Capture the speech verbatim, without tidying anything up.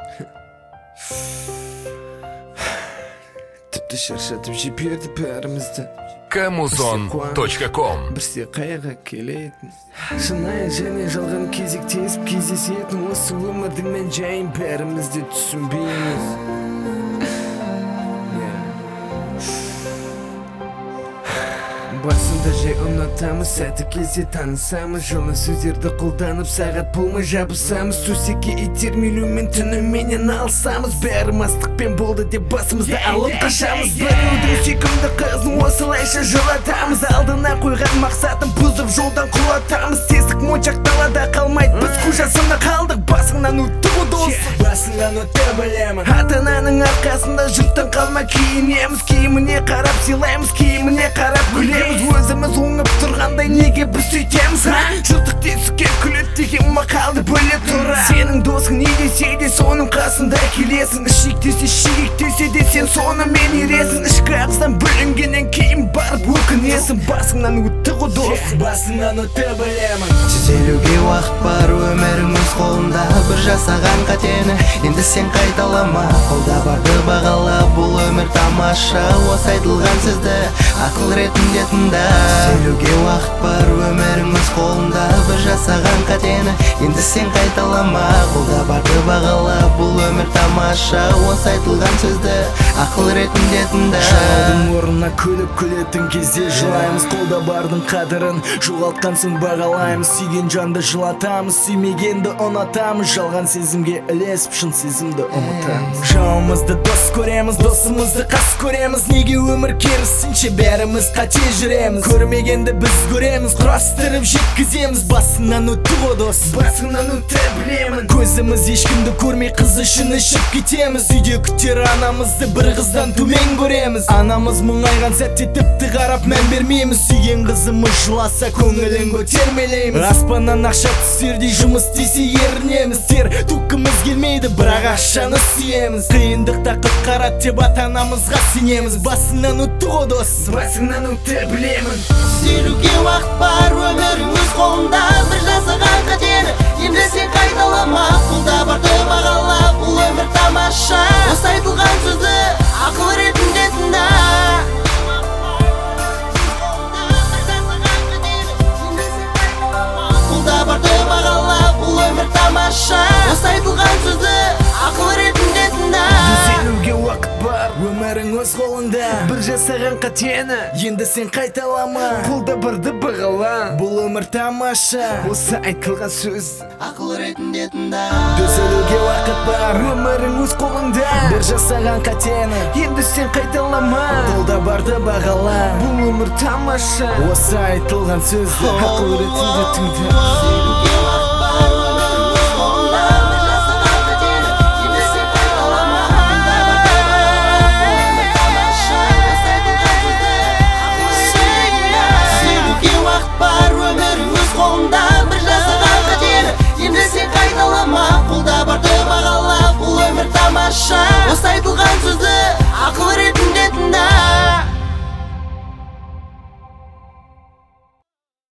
Тіпті шаршатып жіберді бәрімізді. камузон точка ком Бірсе қайға келетін шынайы және жалған кезектесіп кездесетін осы өмірдің мән жайын бәрімізде түсінбейміз. Басында жай ұнатамыз, сәті кезде танысамыз, жылы сөздерді қолданып сағат болмай жабысамыз, төсекке итермелеумен түніменен алсамыз, бәрі мастықпен болды деп басымызды алып қашамыз. Біреудің сүйкімді қызын осылайша жылатамыз, алдына қойған мақсатын бұзып жолдан құлатамыз. Тесік моншақ далада қалмайды, біз көшасында қалдық, басыңнан өтті ғой дос, басыңнан өтті білемін. Ата-ананың арқасында жұрттан қалма киінеміз, киіміне қарап сыйлаймыз, киіміне қарап күлеміз. Өзіміз оңып тұрғандай неге біз сөйтеміз, ха? Жұрттық тесікке күлет деген мақалды бөле тұра. Сенің досың не десе де соның қасында келесің, ішектесе шегектесе де сен сонымен ересің. Ішкі ағзадан бүлінгеннен кейін барып өкінесің, басыңнан өтті ғой дос, басыңнан өтті білемін. Түзелуге уақыт бар, өмірің өз қолында, бір жасаған қатені енді сен қайталама. Қолда барды бағала, бұл өмір тамаша, осы айтылған сөзді ақыл ретінде тыңда. Түзелуге уақыт бар, өмірің өз қолында, бір жасаған қатені енді сен қайталама. Қолда барды бағала, бұл өмір тамаша, осы айтылған сөзді ақыл ретінде тыңда. Жаудың орнына күліп күлетін кезде жылаймыз, қолда бардың қадірін жоғалтқансын бағалаймыз. Сүйген жанды жылатамыз, сүймегенді ұнатамыз, жалған сезімге ілесіп шын сезімді ұмытамыз. Жауымызды дос көреміз, досымызды қас көреміз, неге өмір керісінше бәріміз қате жүреміз. Көрмегенді біз көреміз, құрастырып жеткіземіз, басыңнан өтті ғой дос, басыңнан өтті білемін. Көзіміз ешкімді көрмей қыз үшін ішіп кетеміз, үйде күтер анамызды бір қыздан төмен көреміз. Анамыз мұңайған сәтте тіпті қарап мән бермейміз, сүйген қызымыз жыласа көңілін көтермелейміз. Аспаннан ақша түсердей жұмыс десе ерінеміз, тер төккіміз келмейді бірақ ақшаны сүйеміз. Қиындықта құтқарады деп ата-анамызға сенеміз, басыңнан өтті ғой дос, басыңнан өтті білемін. Түзелуге уақыт бар, өмірің өз қолында, бір жасаған қатені енді сен қайталама. Қолда барды бағала, бұл өмір тамаша, осы айтылған сөзді ақыл ретінде тыңда. Қолда барды бағала, бұл өмір тамаша, осы айтылған сөзді ақыл ретінде тыңда. Түзелуге уақыт бар, өмірің өз қолында, бір жасаған қатені енді сен қайталама. Қолда барды бағала, бұл өмір тамаша, осы айтылған сөз ақыл ретінде тыңда. Түзелуге уақыт бар, өмірің өз қолында, бір жасаған қатені енді сен қайталама. Қолда барды бағала, бұл өмір тамаша, осы айтылған сөз ақыл ретінде тыңда. Түзелуге уақыт бар, өмірің өз қолында, бір жасаған қатені енді сен қайталама. Қолда барды бағала, бұл өмір тамаша, осы айтылған сөзді ақыл ретінде тыңда. Түзелуге уақыт бар, өмірің өз қолында, бір жасаған қатені енді сен қайталама. Қолда барды бағала, бұл өмір тамаша,